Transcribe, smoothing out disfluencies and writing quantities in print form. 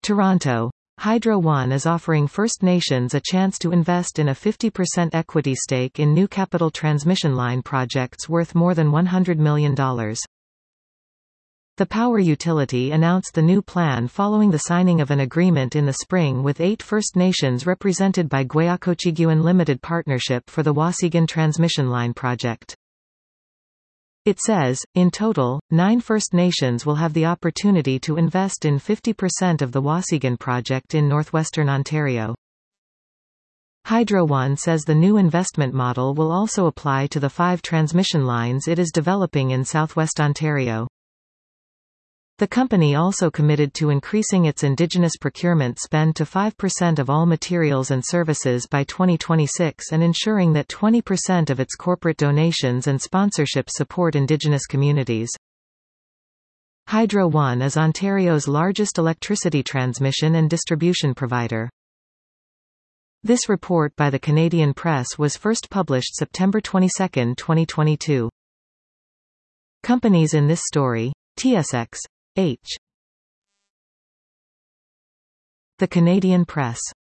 Toronto. Hydro One is offering First Nations a chance to invest in a 50% equity stake in new capital transmission line projects worth more than $100 million. The power utility announced the new plan following the signing of an agreement in the spring with 8 First Nations represented by Gweakochiguan Limited Partnership for the Waasigan Transmission Line project. It says, in total, 9 First Nations will have the opportunity to invest in 50% of the Waasigan project in northwestern Ontario. Hydro One says the new investment model will also apply to the 5 transmission lines it is developing in southwest Ontario. The company also committed to increasing its Indigenous procurement spend to 5% of all materials and services by 2026 and ensuring that 20% of its corporate donations and sponsorship support Indigenous communities. Hydro One is Ontario's largest electricity transmission and distribution provider. This report by the Canadian Press was first published September 22, 2022. Companies in this story: TSX. H. The Canadian Press.